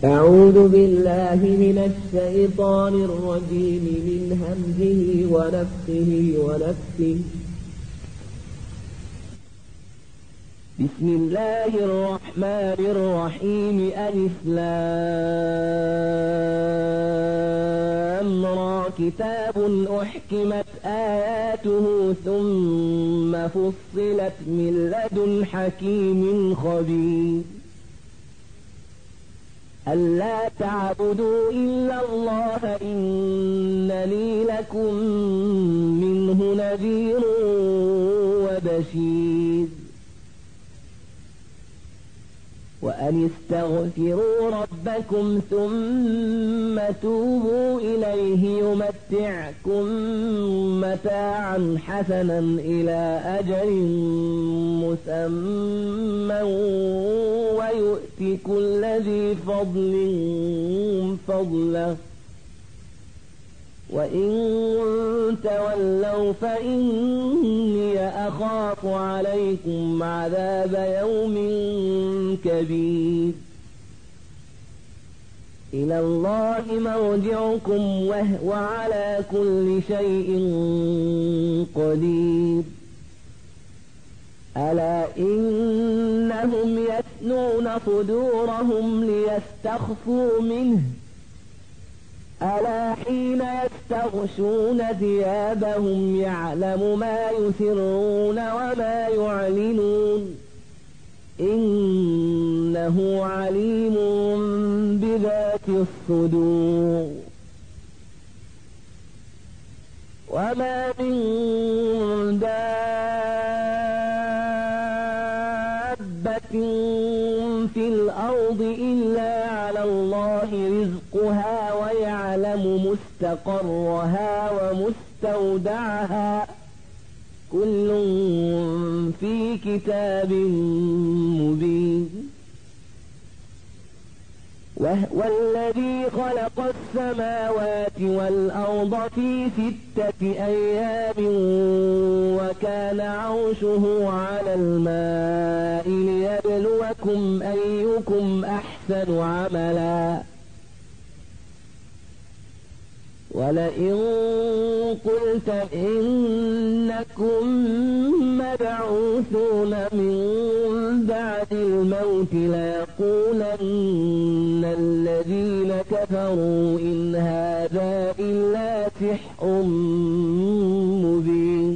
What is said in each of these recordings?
أعوذ بالله من الشيطان الرجيم من همزه ونفخه ونفسه. بسم الله الرحمن الرحيم. ألف لام را كتاب أحكمت آياته ثم فصلت من لدن حكيم خبير. ألا تعبدوا إلا الله إنني لكم منه نذير وبشير. وأن استغفروا ربكم ثم توبوا إليه يمتعكم متاعا حسنا إلى أجل مسمى ويؤت كل ذي فضل فضله وإن تولوا فإني أخاف عليكم عذاب يوم كبير. إلى الله مرجعكم وهو على كل شيء قدير. ألا إنهم يثنون صدورهم ليستخفوا منه ألا حين يستغشون ثيابهم يعلم ما يسرون وما يعلنون إنه عليم بذات الصدور. وما من دابة في الأرض إلا على الله رزقها ويعلم مستقرها ومستودعها كل في كتاب مبين. وهو الذي خلق السماوات والأرض في 6 أيام وكان عرشه على الماء ليبلوكم أيكم أحسن عملا. ولئن قلت إنكم مبعوثون من بعد الموت ليقولن الذين كفروا إن هذا إلا سحر مبين.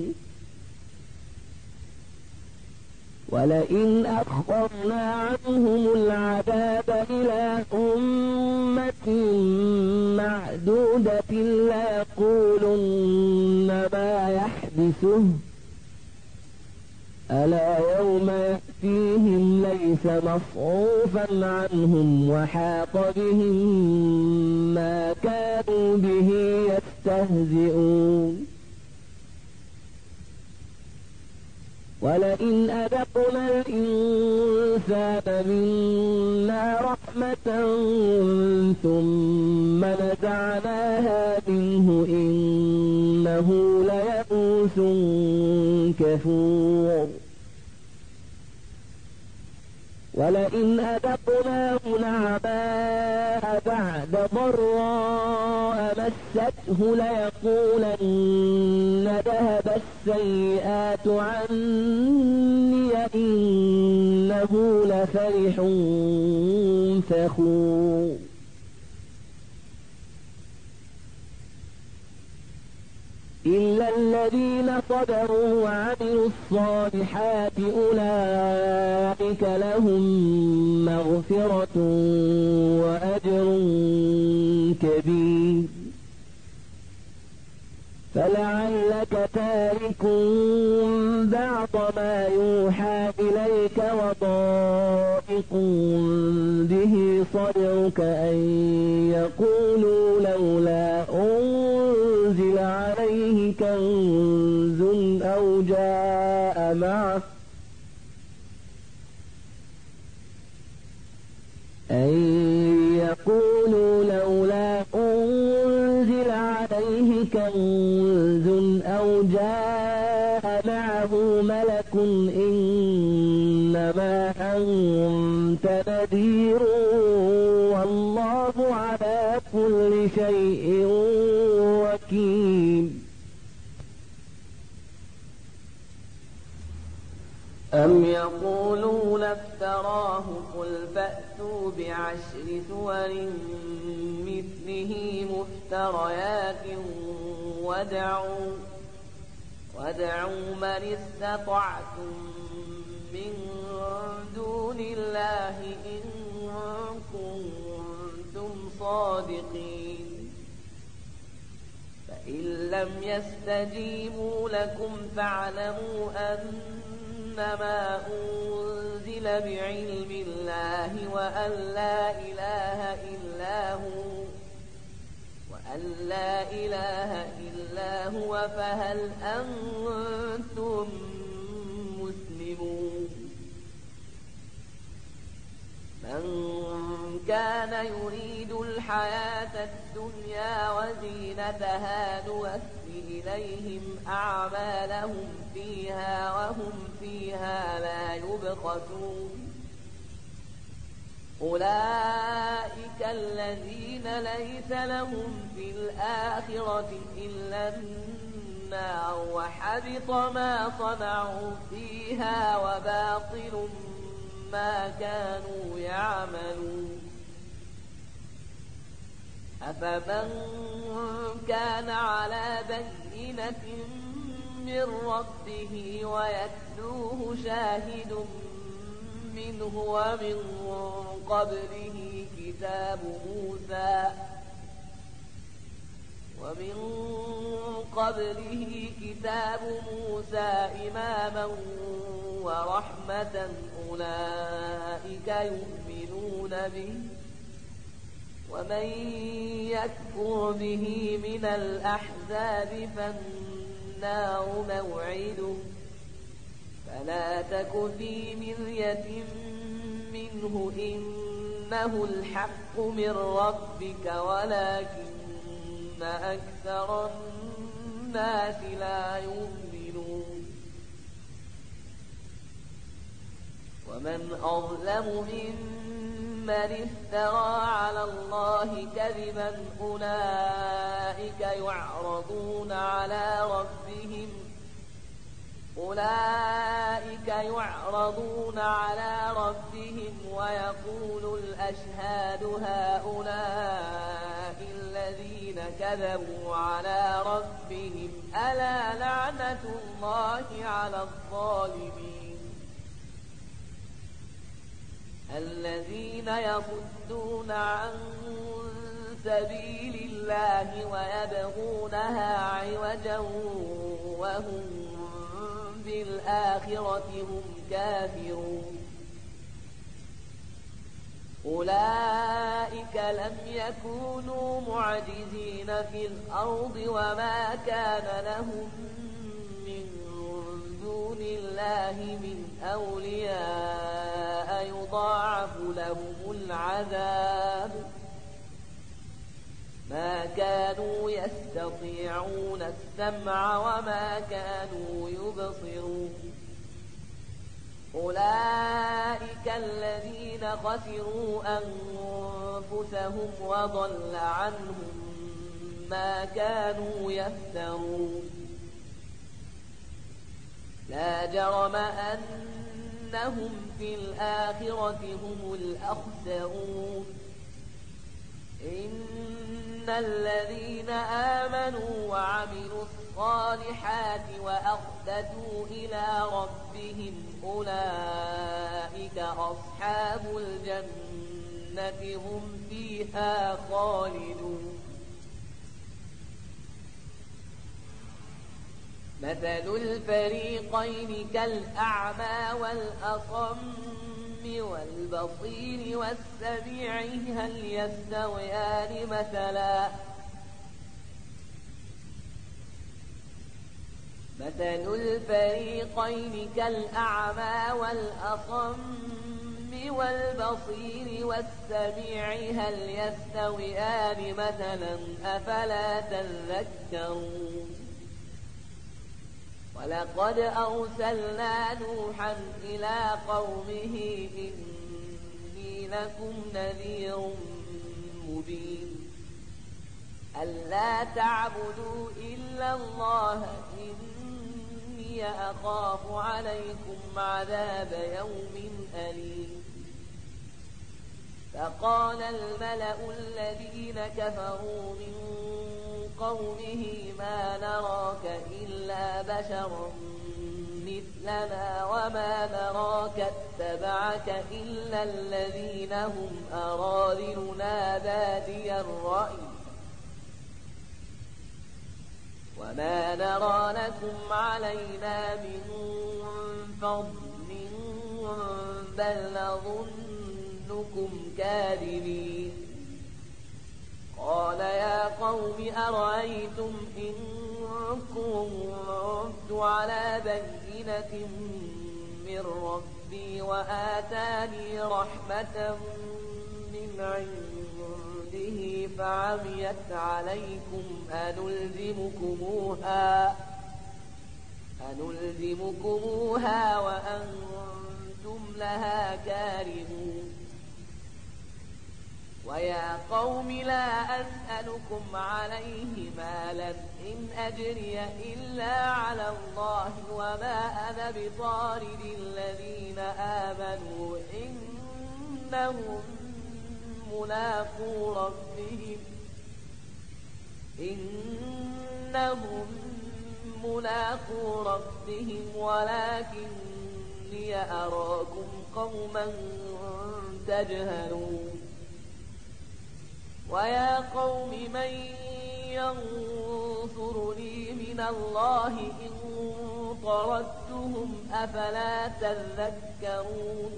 ولئن أخرنا عنهم العذاب إلى أمة معدودة ليقولن ما يحدثه ألا يوم يأتيهم ليس مصروفا عنهم وحاق بهم ما كانوا به يستهزئون. ولئن أذقنا الإنسان منا رحمة ثم نزعناها منه إنه ليئوس كفور. ولئن أذقناه نعماء بعد ضراء مسته ليقولن ذهب السيئات عني إنه لفرح فخور. إلا الذين صبروا وعملوا الصالحات أولئك لهم مغفرة وأجر كبير. فلعلك تارك بعض ما يوحى إليك وضائق به صدرك أن يقولوا لولا أنزل عليه كنز أو جاء معه أن يقولوا لولا أنزل عليه كنز أو جاء معه ملك إنما أنت نذير والله شيء وكيل أم يقولون افتراه قل فأتوا بعشر سور مثله مفتريات وادعوا من استطعتم من دون الله إن كنتم صادقين فإن لم يستجيبوا لكم فاعلموا أنما أنزل بعلم الله وأن لا إله إلا هو فهل أنتم مسلمون من كان يريد الحياة الدنيا وزينتها نوفي إليهم أعمالهم فيها وهم فيها لا يبخسون أولئك الذين ليس لهم في الآخرة إلا النار وحبط ما صنعوا فيها وباطل ما كانوا يعملون أفمن كان على بينة من ربه ويتلوه شاهد منه ومن قبله كتاب موسى إماما ورحمة أولئك يؤمنون به ومن يكفر به من الأحزاب فالنار موعده فلا تك في مرية منه إنه الحق من ربك ولكن أكثر الناس لا يؤمنون ومن أظلم ممن افترى على الله كذبا أولئك يعرضون على ربهم ويقول الأشهاد هؤلاء الذين كذبوا على ربهم ألا لعنة الله على الظالمين الذين يصدون عن سبيل الله ويبغونها عوجا وهم بالآخرة هم كافرون أولئك لم يكونوا معجزين في الأرض وما كان لهم من دون الله من أولياء يضاعف لهم العذاب ما كانوا يستطيعون السمع وما كانوا يبصرون أولئك الذين خسروا أنفسهم وضل عنهم ما كانوا يفترون لا جرم أنهم في الآخرة هم الأخسرون إن الذين آمنوا وعملوا الصالحات وأخبتوا إلى ربهم أولئك أصحاب الجنة هم فيها خالدون مثل الفريقين كالأعمى والأصم والبصير والسميع هل يستويان مثلا مثل الفريقين كالأعمى والأصم والبصير والسميع هل يستويان مثلا أفلا تذكرون ولقد أرسلنا نوحا إلى قومه إني لكم نذير مبين ألا تعبدوا إلا الله إني أخاف عليكم عذاب يوم أليم فقال الملأ الذين كفروا من قومه ما نراك إلا بشرا مثلنا وما نراك اتبعك إلا الذين هم أراذلنا بادي الرأي وما نرى لكم علينا من فضل بل نظنكم كاذبين قال يا قوم أرأيتم إن كنت على بينة من ربي وآتاني رحمة من عنده فعميت عليكم أنلزمكموها وأنتم لها كارهون ويا قوم لا أسألكم عليه مالا إن أجري إلا على الله وما أنا بطارد الذين آمنوا إنهم ملاقو ربهم ولكني أراكم قوما تجهلون ويا قوم من ينصرني من الله إن طردتهم أفلا تذكرون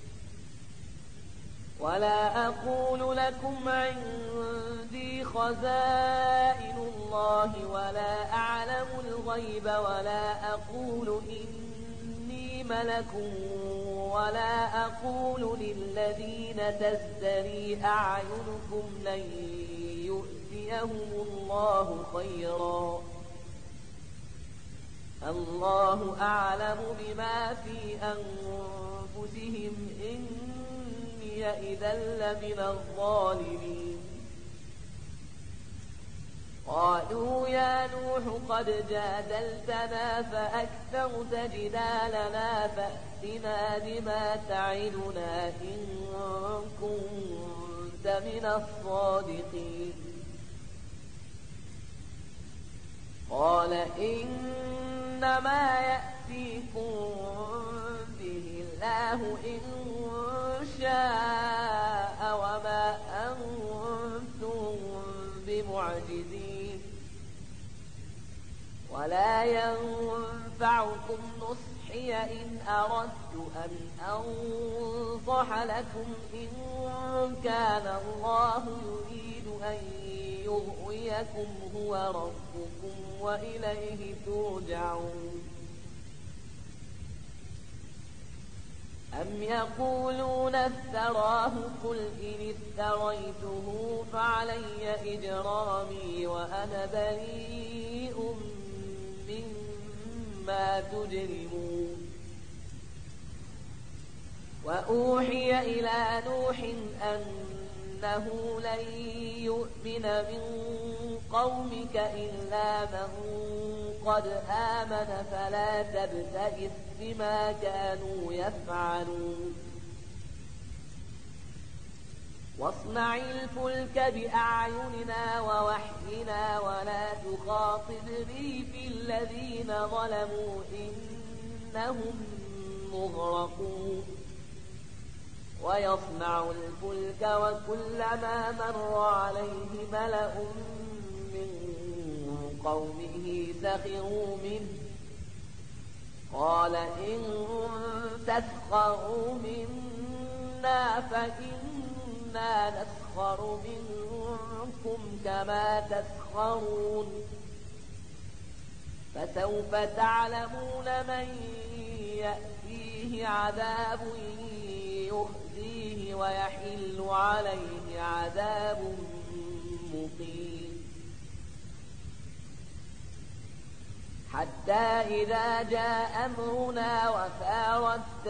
ولا أقول لكم عندي خزائن الله ولا أعلم الغيب ولا أقول إني ملك ولا أقول للذين تزدري أعينكم لن يؤتيهم الله خيرا الله أعلم بما في أنفسهم إني إذا لمن الظالمين قالوا يا نوح قد جادلتنا فأكثرت جدالنا فأتنا بما تعدنا إن كنت من الصادقين قال إنما يأتيكم به الله إن شاء وما أنتم بمعجزين ولا ينفعكم نصحي إن أردت أن أنصح لكم إن كان الله يريد أن يغويكم هو ربكم وإليه ترجعون أم يقولون افتراه قل إن افتريته فعلي إجرامي وأنا بريء مما تجرمون وأوحي إلى نوح أنه لن يؤمن من قومك إلا من قد آمن فلا تبتئس بما كانوا يفعلون واصنع الفلك بأعيننا ووحينا ولا تخاطبني في الذين ظلموا إنهم مغرقون ويصنع الفلك وكلما مر عليه ملأ من قومه سخروا منه قال إن تسخروا منا فإنا نسخر منكم كما تسخرون فسوف تعلمون من يأتيه عذاب يخزيه ويحل عليه عذاب مقيم حتى إذا جاء أمرنا وفارت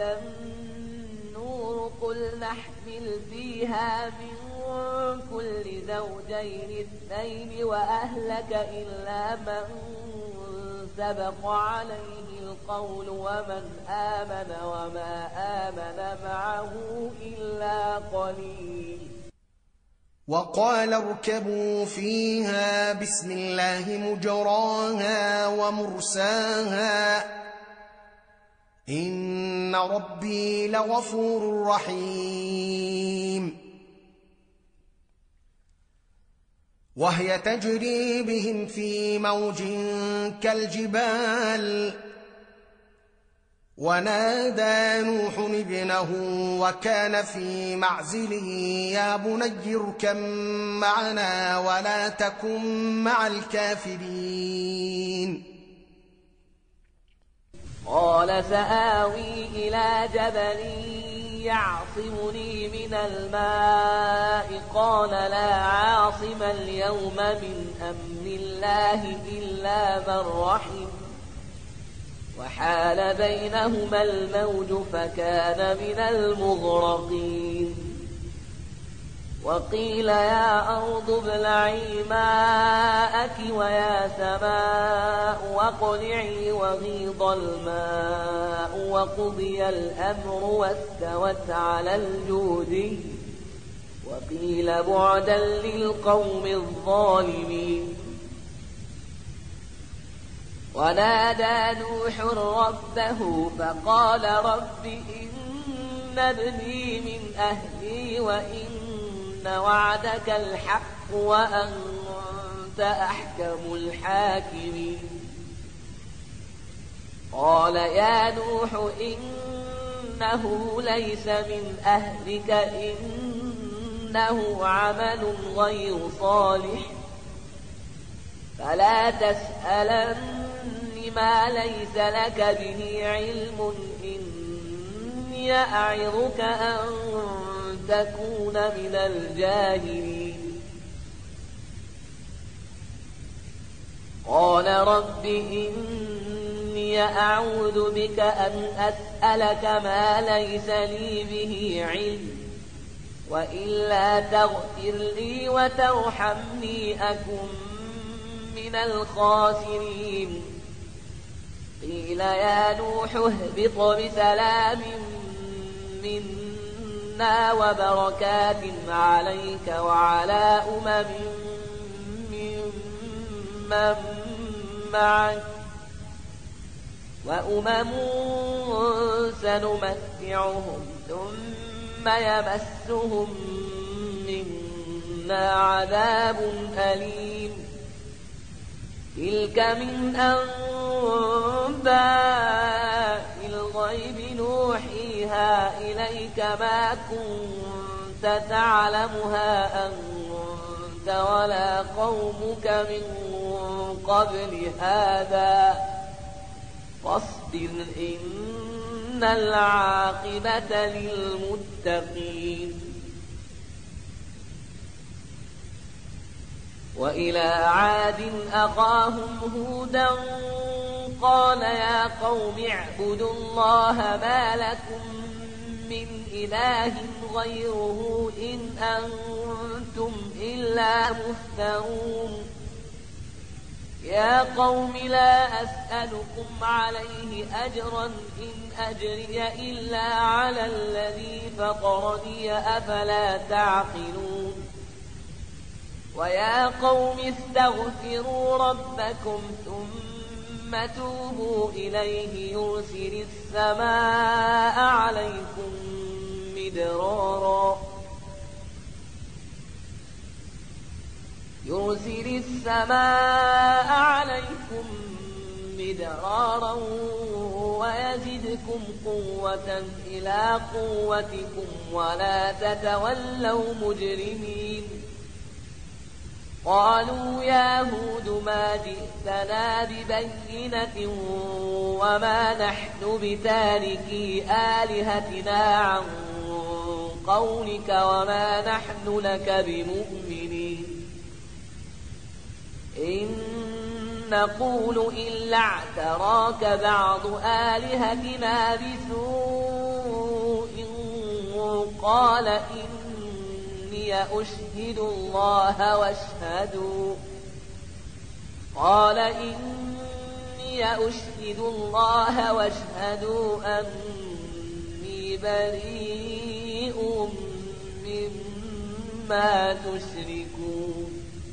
النور قل نحمل فيها من كل زوجين اثنين اثنين وأهلك إلا من سبق عليه القول ومن آمن وما آمن معه إلا قليل. وقال اركبوا فيها بسم الله مجراها ومرساها إن ربي لغفور رحيم. وهي تجري بهم في موج كالجبال ونادى نوح ابنه وكان في معزل يا بني اركب معنا ولا تكن مع الكافرين. قال سآوي إلى جبل يعصمني من الماء قال لا عاصم اليوم من أمر الله إلا من رحم وحال بينهما الموج فكان من المغرقين. وقيل يا أرض ابلعي ماءك ويا سماء واقلعي وغيض الماء وقضي الأمر واستوت على الجودي وقيل بعدا للقوم الظالمين. ونادى نوح ربه فقال رب إن ابني من أهلي وإن وعدك الحق وأنت أحكم الحاكمين. قال يا نوح إنه ليس من أهلك إنه عمل غير صالح فلا تسألن ما ليس لك به علم إني أعظك أن تكون من الجاهلين. قال رب إني أعوذ بك أن أسألك ما ليس لي به علم وإلا تغفر لي وترحمني أكن من الخاسرين. قيل يا نوح اهبط بسلام منا وبركات عليك وعلى ممن معك وأمم سنمتعهم ثم يمسهم منا عذاب أليم. تلك من أنباء الغيب نوحيها إليك ما كنت تعلمها أنت ولا قومك من قبل هذا فاصبر إن العاقبة للمتقين. وإلى عاد أخاهم هودا قال يا قوم اعبدوا الله ما لكم من إله غيره إن أنتم إلا مفترون. يا قوم لا أسألكم عليه أجرا إن أجري إلا على الذي فطرني أفلا تعقلون. ويا قوم استغفروا ربكم ثم توبوا إليه يرسل السماء عليكم مدرارا ويزدكم قوة إلى قوتكم ولا تتولوا مجرمين. قالوا يا هود ما جئتنا ببينة وما نحن بتاركي آلهتنا عن قولك وما نحن لك بمؤمنين. إن نقول إلا اعتراك بعض آلهتنا بسوء قال إني أشهد الله واشهدوا قال إني أشهد الله واشهدوا أني بريء مما تشركون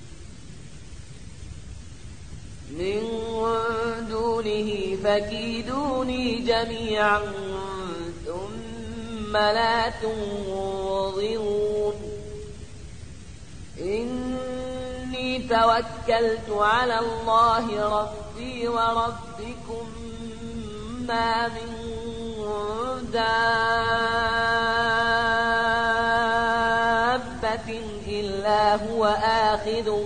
من دونه فكيدوني جميعا ثم لا تنظرون إني توكلت على الله ربي وربكم ما من دابة إلا هو آخذ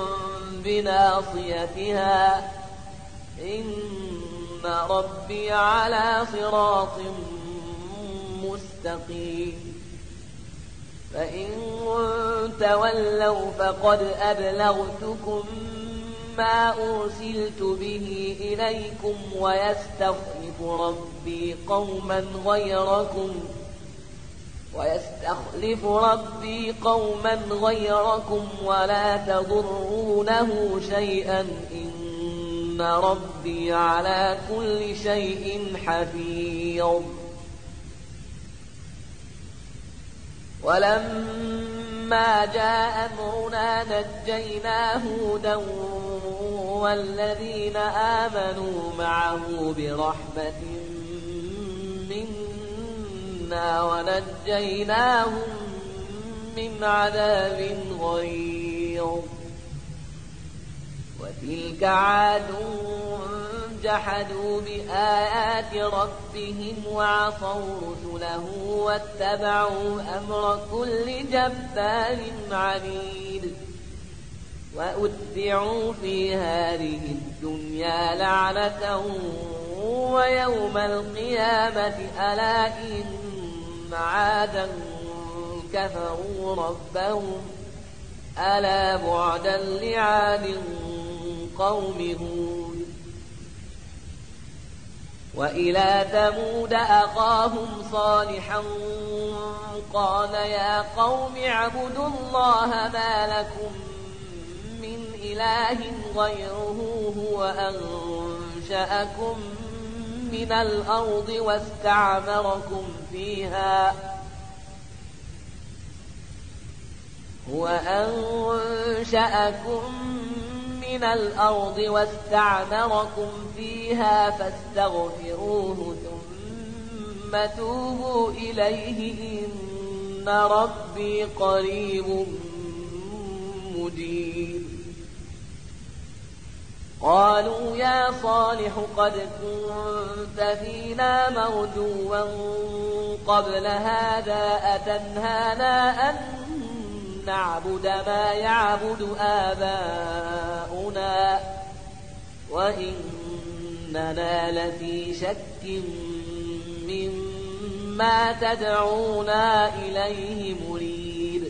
بناصيتها إن ربي على صراط مستقيم فإن تولوا فقد أبلغتكم ما أرسلت به إليكم ويستخلف ربي قوما غيركم ولا تضرونه شيئا إن ربي على كل شيء حفيظ ولما جاء أمرنا نجينا هودا والذين آمنوا معه برحمة منا ونجيناهم من عذاب غليظ وتلك عاد جحدوا بآيات ربهم وعصوا رسله واتبعوا أمر كل جبار عنيد وأتبعوا في هذه الدنيا لعنة ويوم القيامة ألا إن عادا كفروا ربهم ألا بعدا لعاد قوم هود وإلى ثمود أخاهم صالحا قال يا قوم اعبدوا الله ما لكم من إله غيره هو أنشأكم من الأرض واستعمركم فيها فاستغفروه ثم توبوا إليه إن ربي قريب مجيب قالوا يا صالح قد كنت فينا مرجوا قبل هذا أتنهانا أن نعبد ما يعبد آباؤنا وإننا لفي شك مما تدعونا إليه مريب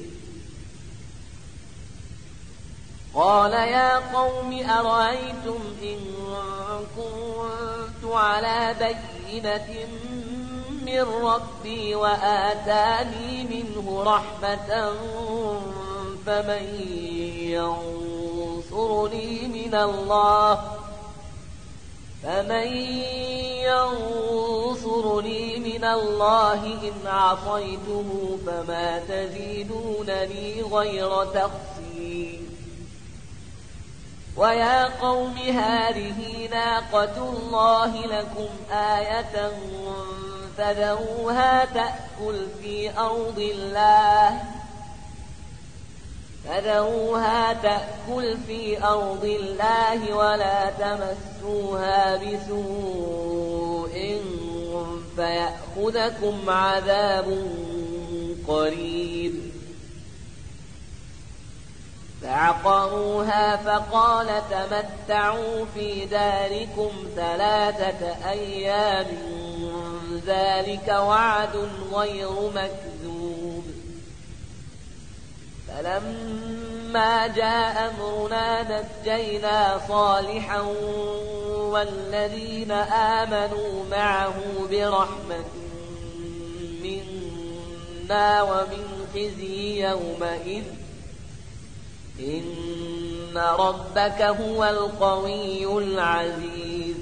قال يا قوم أرأيتم إن كنت على بينة من ربي وآتاني منه رحمة فمن ينصرني من الله إن عصيته فما تزيدونني غير تخسير ويا قوم هذه ناقة الله لكم آية فذروها تأكل في أرض الله ولا تمسوها بسوء فيأخذكم عذاب قريب فعقروها فقال تمتعوا في داركم 3 أيام ذلك وعد غير مكذوب فلما جاء أمرنا نجينا صالحا والذين آمنوا معه برحمة منا ومن الخزي يومئذ إن ربك هو القوي العزيز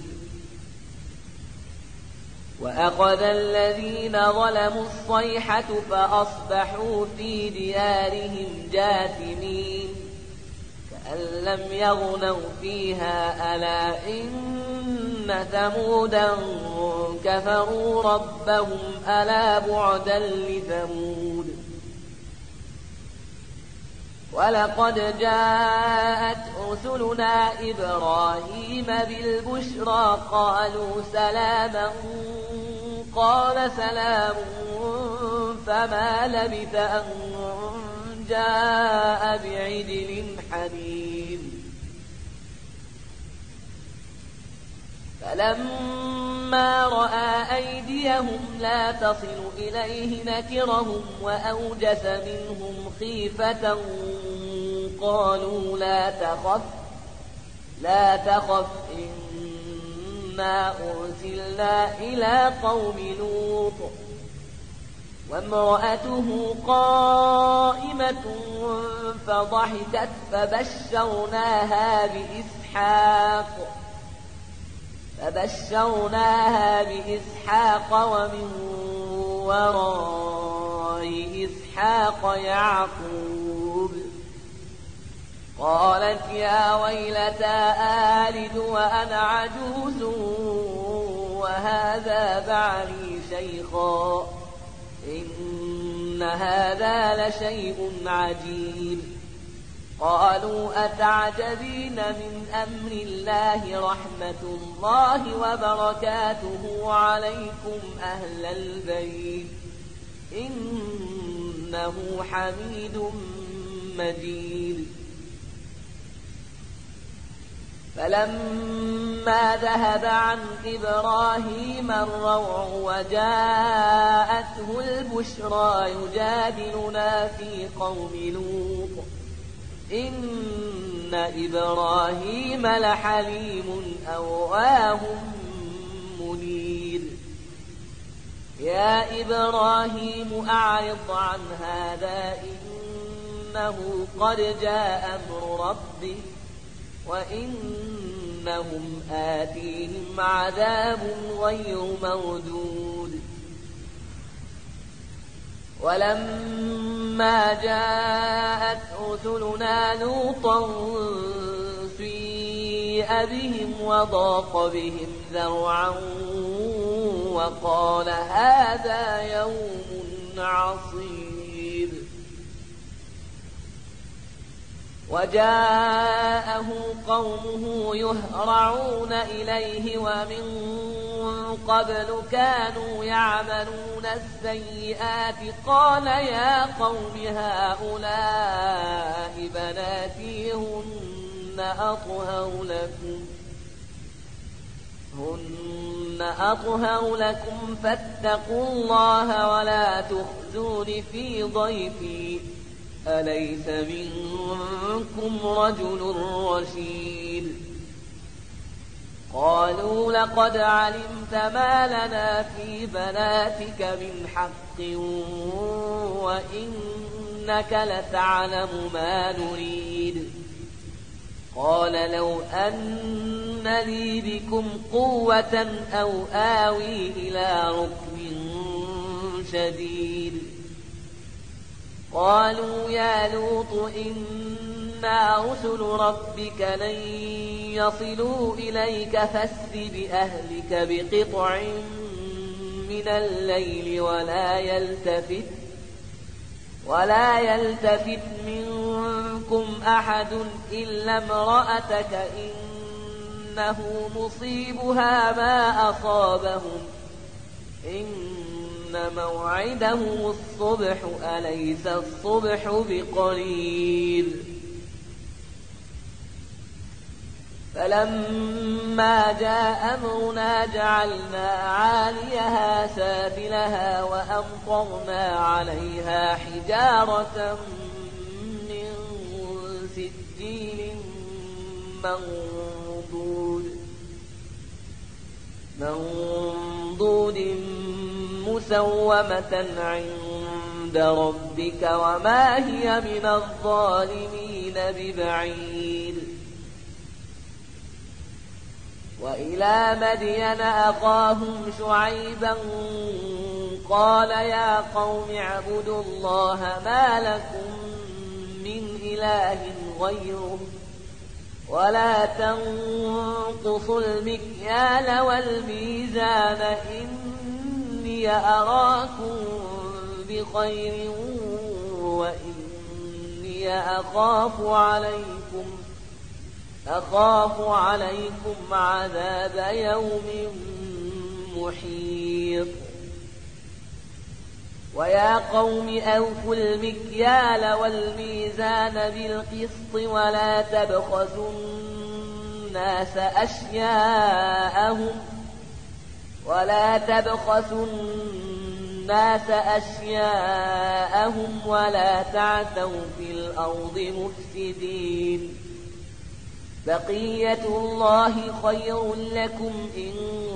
وأخذ الذين ظلموا الصيحة فأصبحوا في ديارهم جاثمين كأن لم يغنوا فيها ألا إن ثمودا كفروا ربهم ألا بعدا لثمود ولقد جاءت رسلنا إبراهيم بالبشرى قالوا سلاما قال سلام فما لبث أن جاء بعجل حنيذ فلما رأى أيديهم لا تصل إليه نكرهم وأوجس منهم خيفة قالوا لا تخف إنا أرسلنا إلى قوم لوط وامرأته قائمة فضحكت فبشرناها بإسحاق ومن وراء إسحاق يعقوب قالت يا ويلتى آلد وأنا عجوز وهذا بعلي شيخا إن هذا لشيء عجيب قالوا أتعجبين من أمر الله رحمة الله وبركاته عليكم أهل البيت إنه حميد مجيد فلما ذهب عن إبراهيم الروع وجاءته البشرى يجادلنا في قوم لوط إن إبراهيم لحليم أواه منيب يا إبراهيم أعرض عن هذا إنه قد جاء أمر ربك وإنهم آتيهم عذاب غير مردود ولما جاءت رسلنا لوطا سيء بهم وضاق بهم ذرعا وقال هذا يوم عصيب وجاءه قومه يهرعون إليه ومن قبل كانوا يعملون السيئات قال يا قوم هؤلاء بناتي هن أطهر لكم فاتقوا الله ولا تخزون في ضيفي أليس منكم رجل رشيد قالوا لقد علمت ما لنا في بناتك من حق وإنك لتعلم ما نريد قال لو أن لي بكم قوة أو آوي إلى ركن شديد قالوا يا لوط إنا رسل ربك لن يصلوا إليك فاسر بأهلك بقطع من الليل ولا يلتفت منكم أحد إلا امرأتك إنه مصيبها ما أصابهم إن موعدهم الصبح أليس الصبح بقريب فلما جاء أمرنا جعلنا عاليها سافلها وأمطرنا عليها حجارة من سجيل منضود مسومة عند عند ربك وما هي من الظالمين ببعيد. وإلى مدين أخاهم شعيبا قال يا قوم اعبدوا الله ما لكم من إله غيره ولا تنقصوا المكيال والميزان إني أراكم بخير وإني أخاف عليكم عذاب يوم محيط. ويا قوم أوفوا المكيال والميزان بالقسط ولا تبخسوا الناس أشياءهم ولا تعثوا في الأرض مفسدين. بقية الله خير لكم إن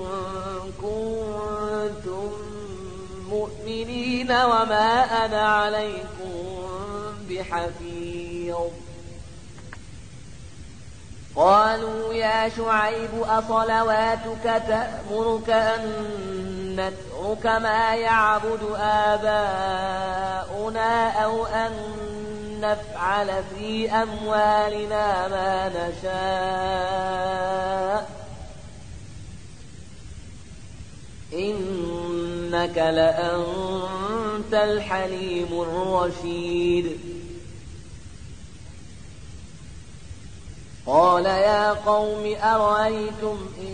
كنتم مؤمنين وما أنا عليكم بحفيظ. قالوا يا شعيب أصلواتك تأمرك أن نترك ما يعبد آباؤنا أو أن نفعل في أموالنا ما نشاء إنك لأنت الحليم الرشيد. قال يا قوم أرأيتم إن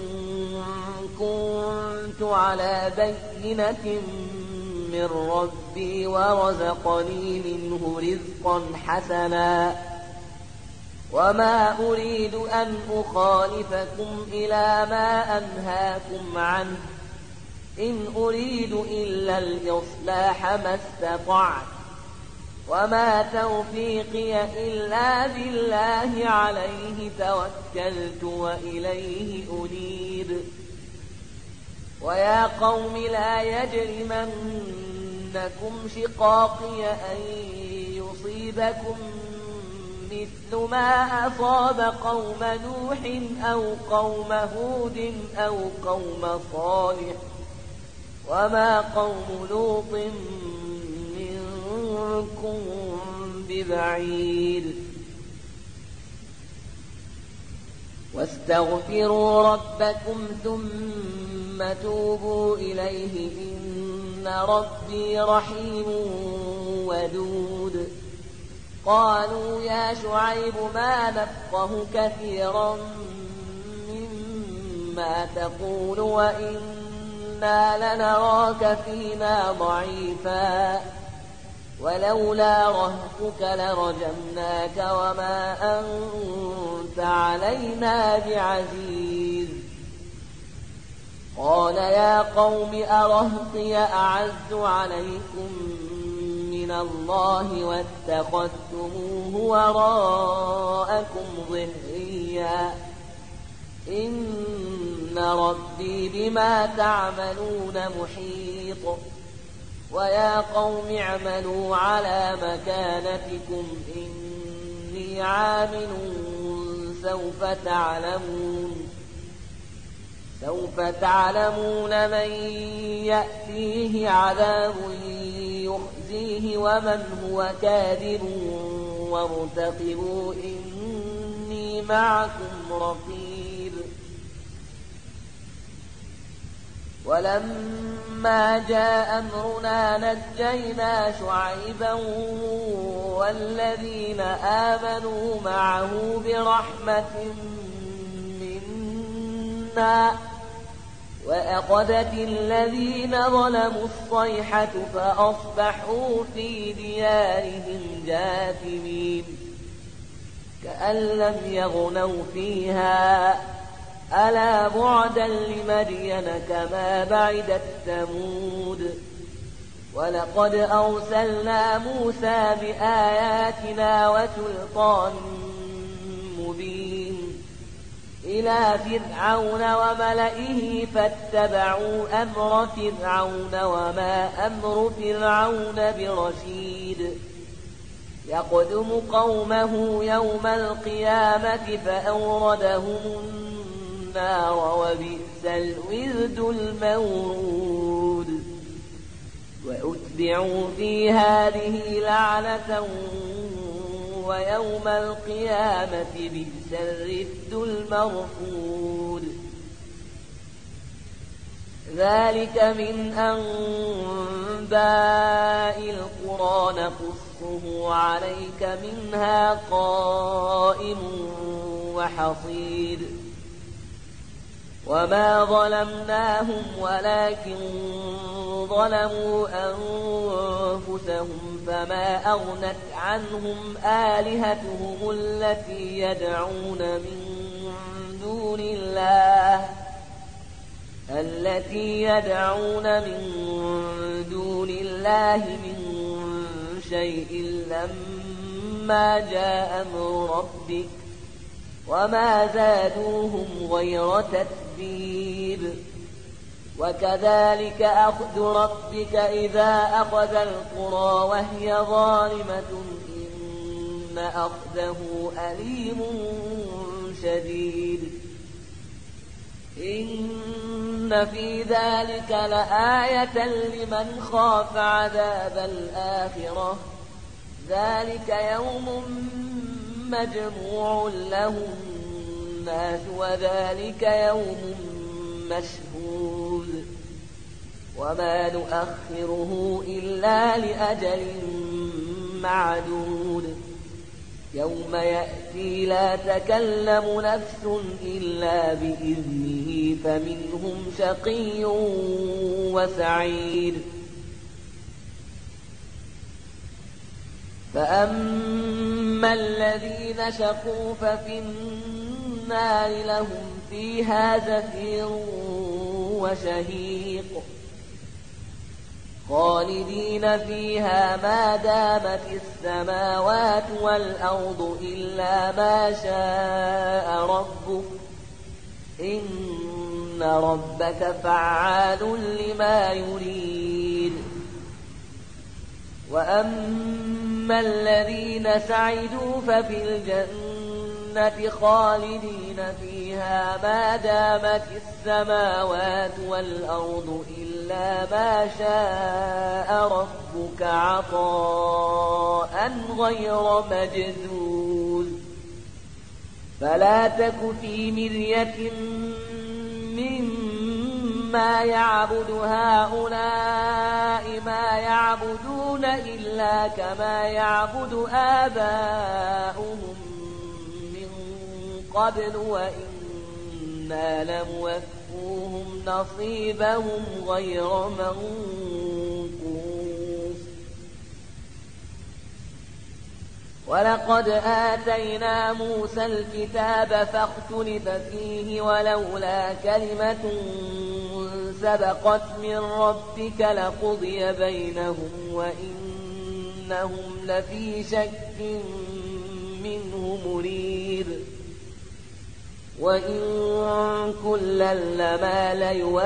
كنت على بينة من ربي ورزقني منه رزقا حسنا وما أريد أن أخالفكم إلى ما أنهاكم عنه إن أريد إلا الإصلاح ما استطعت وما توفيقي إلا بالله عليه توكلت وإليه أنيب. ويا قوم لا يجرمنكم شقاقي أن يصيبكم مثل ما أصاب قوم نوح أو قوم هود أو قوم صالح وما قوم لوط منكم ببعيد. واستغفروا ربكم ثم توبوا إليه إن ربي رحيم ودود. قالوا يا شعيب ما نفقه كثيرا مما تقول وإنا لنراك فينا ضعيفا ولولا رهتك لرجمناك وما أنت علينا بعزيز. قال يا قوم أرهطي أعز عليكم من الله واتخذتموه وراءكم ظهريا إن ربي بما تعملون محيط. ويا قوم اعملوا على مكانتكم إني عامل سوف تعلمون من يأتيه عذاب يخزيه ومن هو كاذب وارتقبوا إني معكم رقيب. ولما جاء أمرنا نجينا شعيبا والذين آمنوا معه برحمة منا وأخذت الذين ظلموا الصيحة فأصبحوا في ديارهم جاثمين كأن لم يغنوا فيها ألا بعدا لمدين كما بعدت ثمود. ولقد أرسلنا موسى بآياتنا وسلطان مبين إلى فرعون وملئه فاتبعوا أمر فرعون وما أمر فرعون برشيد يقدم قومه يوم القيامة فأوردهم النار وبئس الورد المورود وأتبعوا في هذه لعنة ويوم القيامة بئس الرفد المرفود ذلك من أنباء القرى نقصه عليك منها قائم وحصيد وما ظلمناهم ولكن ظلموا أنفسهم فما أغنت عنهم آلهتهم التي يدعون من دون الله من شيء لما جاء أمر ربك وما زادوهم غير تتبيب وكذلك أخذ ربك إذا أخذ القرى وهي ظالمة إن أخذه أليم شديد إن في ذلك لآية لمن خاف عذاب الآخرة ذلك يوم مجموع له الناس وذلك يوم مشهود وما نؤخره إلا لأجل معدود يوم يأتي لا تكلم نفس إلا بإذنه فمنهم شقي وسعيد فأما الذين شقوا ففي النار لهم فيها زفير وشهيق خالدين فيها ما دامت السماوات والأرض إلا ما شاء ربك إن ربك فعال لما يريد وأما الذين سعدوا ففي الجنة خالدين فيها ما دامت السماوات والأرض إلا ما شاء ربك عطاء غير مجذوذ فلا تك في مرية مما يعبد هؤلاء ما يعبدون إلا كما يعبد آباؤهم من قبل وإنا لموفوهم نصيبهم غير منقوص ولقد آتينا موسى الكتاب فاختلف فيه ولولا كلمة سبقت من ربك لقضي بينهم وإنهم لفي شك منه مريب وإن كلا لما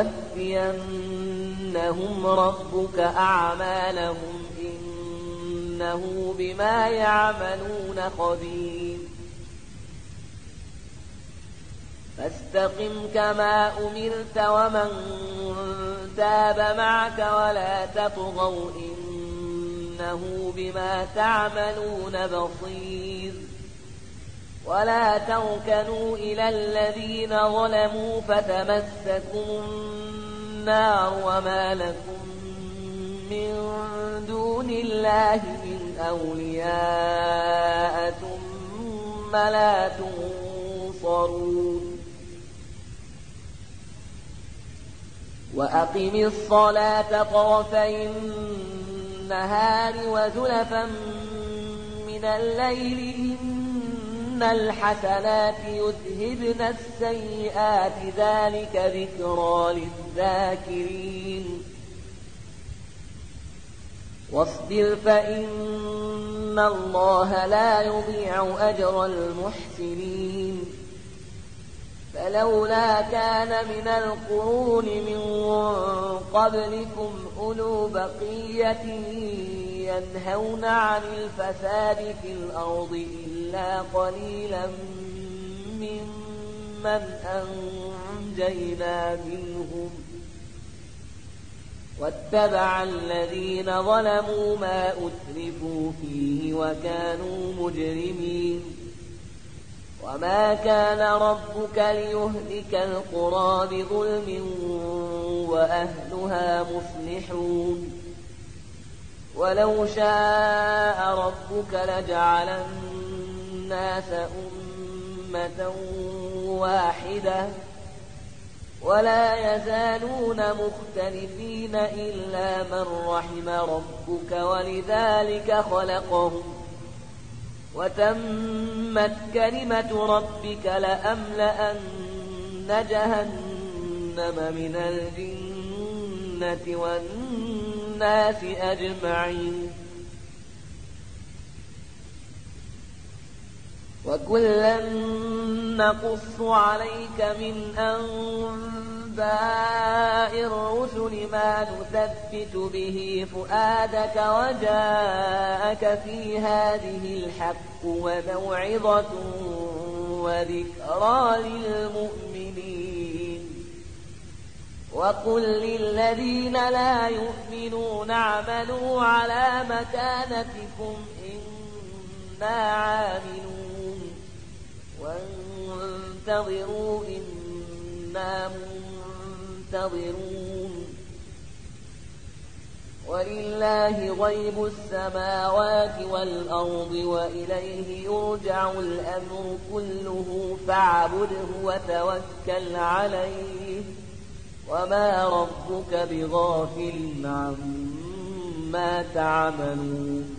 ليوفينهم ربك أعمالهم إنه بما يعملون خبير فاستقم كما أمرت ومن تاب معك ولا تطغوا إنه بما تعملون بصير ولا تركنوا إلى الذين ظلموا فتمسكوا النار وما لكم من دون الله من أولياء ثم لا تنصرون وأقم الصلاة طرفي النهار وزلفا من الليل إن الحسنات يذهبن السيئات ذلك ذكرى للذاكرين واصبر فإن الله لا يضيع أجر المحسنين فلولا كان من القرون من قبلكم أولو بقية ينهون عن الفساد في الأرض إلا قليلا ممن أنجينا منهم واتبع الذين ظلموا ما أترفوا فيه وكانوا مجرمين وما كان ربك ليهلك القرى بظلم وأهلها مصلحون ولو شاء ربك لجعل الناس أمة واحدة ولا يزالون مختلفين إلا من رحم ربك ولذلك خلقهم وتمت كلمة ربك لأملأن جهنم من الجنة والناس أجمعين وكلا نقص عليك من أنباء الرسل ما نثبت به فؤادك وجاءك في هذه الحق وموعظة وذكرى للمؤمنين وقل للذين لا يؤمنون اعملوا على مكانتكم إنا عاملون وانتظروا إنا منتظرون ولله غيب السماوات والأرض وإليه يرجع الأمر كله فاعبده وتوكل عليه وما ربك بغافل عما تعملون